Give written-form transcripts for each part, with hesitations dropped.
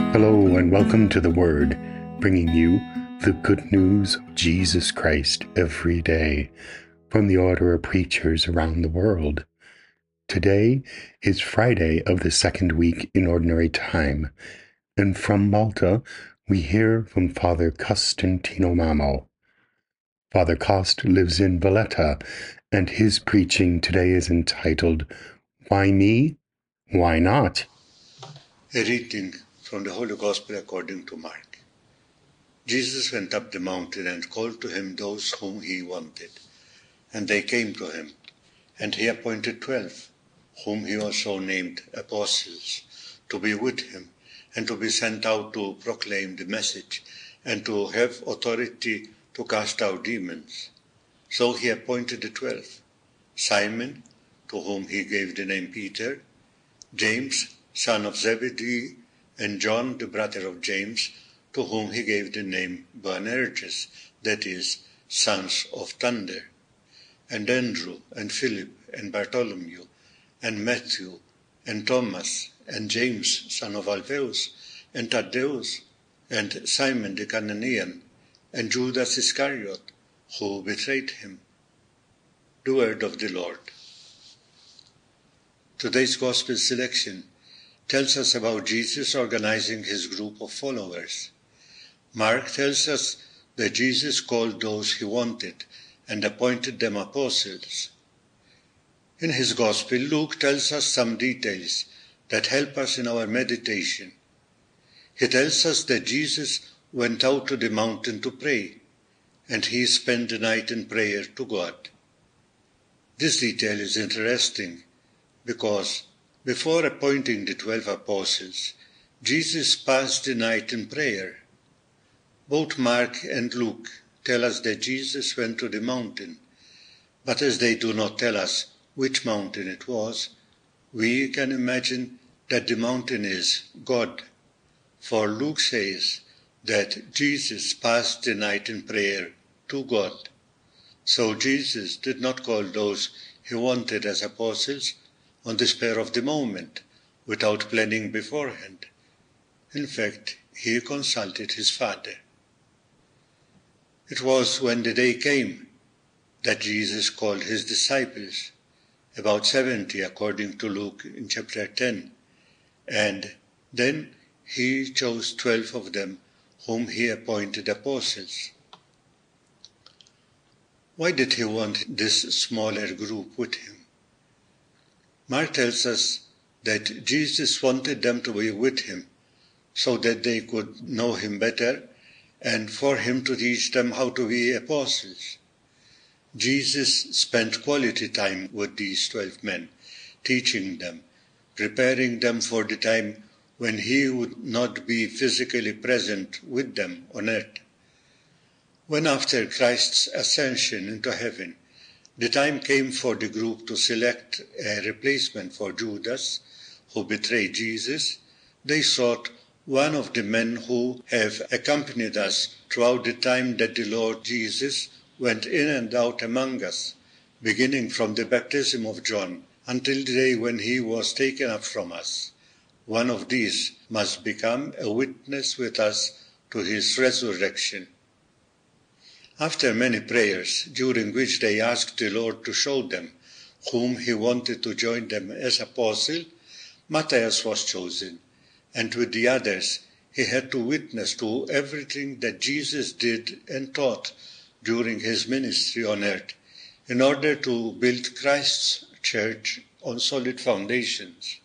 Hello and welcome to The Word, bringing you the good news of Jesus Christ every day from the Order of Preachers around the world. Today is Friday of the second week in Ordinary Time, and from Malta we hear from Father Costantino Mamo. Father Cost lives in Valletta, and his preaching today is entitled, Why Me? Why Not? A reading from the Holy Gospel according to Mark. Jesus went up the mountain and called to him those whom he wanted, and they came to him. And he appointed 12, whom he also named apostles, to be with him, and to be sent out to proclaim the message, and to have authority to cast out demons. So he appointed the 12, Simon, to whom he gave the name Peter, James, son of Zebedee, and John, the brother of James, to whom he gave the name Boanerges, that is, sons of thunder, and Andrew, and Philip, and Bartholomew, and Matthew, and Thomas, and James, son of Alphaeus, and Thaddeus, and Simon the Cananean, and Judas Iscariot, who betrayed him. The word of the Lord. Today's Gospel selection tells us about Jesus organizing his group of followers. Mark tells us that Jesus called those he wanted and appointed them apostles. In his Gospel, Luke tells us some details that help us in our meditation. He tells us that Jesus went out to the mountain to pray, and he spent the night in prayer to God. This detail is interesting because before appointing the 12 apostles, Jesus passed the night in prayer. Both Mark and Luke tell us that Jesus went to the mountain, but as they do not tell us which mountain it was, we can imagine that the mountain is God, for Luke says that Jesus passed the night in prayer to God. So Jesus did not call those he wanted as apostles on the spur of the moment, without planning beforehand. In fact, he consulted his Father. It was when the day came that Jesus called his disciples, about 70 according to Luke in chapter 10, and then he chose 12 of them whom he appointed apostles. Why did he want this smaller group with him? Mark tells us that Jesus wanted them to be with him so that they could know him better and for him to teach them how to be apostles. Jesus spent quality time with these 12 men, teaching them, preparing them for the time when he would not be physically present with them on earth. When after Christ's ascension into heaven, the time came for the group to select a replacement for Judas, who betrayed Jesus, they sought one of the men who have accompanied us throughout the time that the Lord Jesus went in and out among us, beginning from the baptism of John until the day when he was taken up from us. One of these must become a witness with us to his resurrection. After many prayers, during which they asked the Lord to show them whom he wanted to join them as apostle, Matthias was chosen, and with the others he had to witness to everything that Jesus did and taught during his ministry on earth, in order to build Christ's church on solid foundations.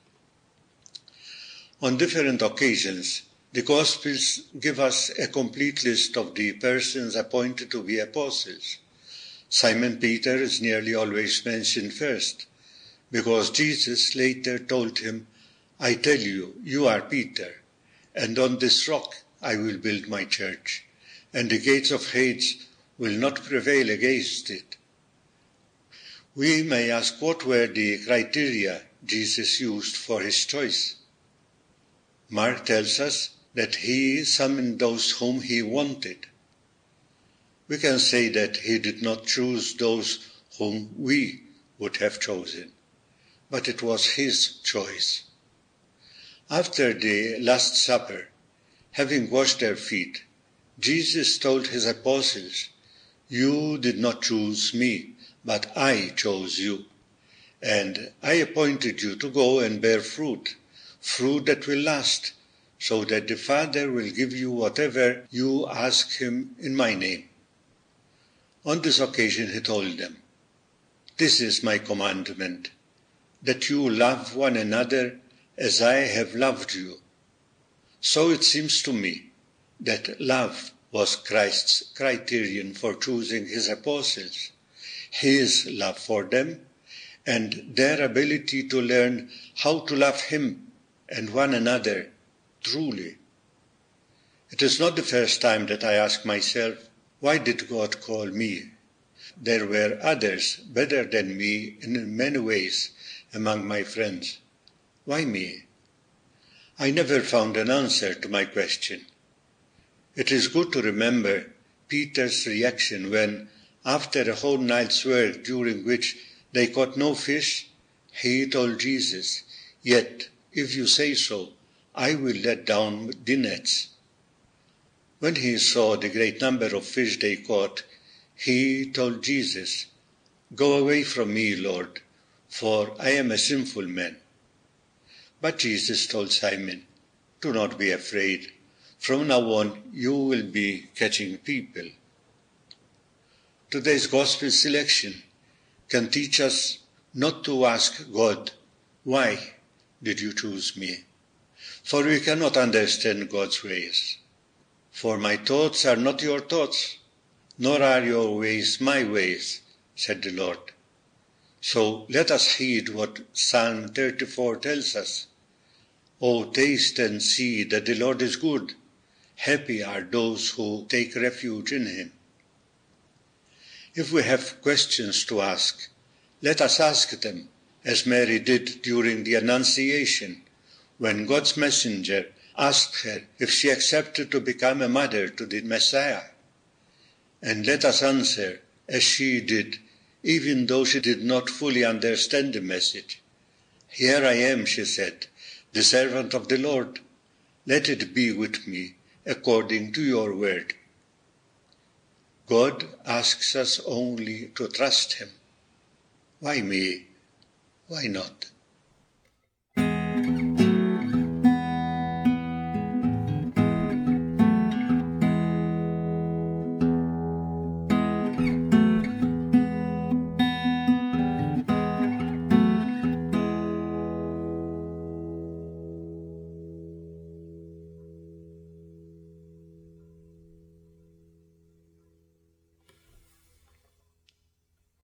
On different occasions, the Gospels give us a complete list of the persons appointed to be apostles. Simon Peter is nearly always mentioned first, because Jesus later told him, "I tell you, you are Peter, and on this rock I will build my church, and the gates of Hades will not prevail against it." We may ask what were the criteria Jesus used for his choice. Mark tells us that he summoned those whom he wanted. We can say that he did not choose those whom we would have chosen, but it was his choice. After the Last Supper, Having washed their feet, Jesus told his apostles, "You did not choose me, but I chose you. And I appointed you to go and bear fruit, fruit that will last, so that the Father will give you whatever you ask him in my name." On this occasion he told them, "This is my commandment, that you love one another as I have loved you." So it seems to me that love was Christ's criterion for choosing his apostles, his love for them, and their ability to learn how to love him and one another truly. It is not the first time that I ask myself, why did God call me? There were others better than me in many ways among my friends. Why me? I never found an answer to my question. It is good to remember Peter's reaction when, after a whole night's work during which they caught no fish, he told Jesus, "Yet, if you say so, I will let down the nets." When he saw the great number of fish they caught, he told Jesus, "Go away from me, Lord, for I am a sinful man." But Jesus told Simon, "Do not be afraid. From now on you will be catching people." Today's gospel selection can teach us not to ask God, "Why did you choose me?" For we cannot understand God's ways. "For my thoughts are not your thoughts, nor are your ways my ways," said the Lord. So let us heed what Psalm 34 tells us. "Oh, taste and see that the Lord is good. Happy are those who take refuge in him." If we have questions to ask, let us ask them, as Mary did during the Annunciation, when God's messenger asked her if she accepted to become a mother to the Messiah. And let us answer as she did, even though she did not fully understand the message. "Here I am," she said, "the servant of the Lord. Let it be with me according to your word." God asks us only to trust him. Why me? Why not?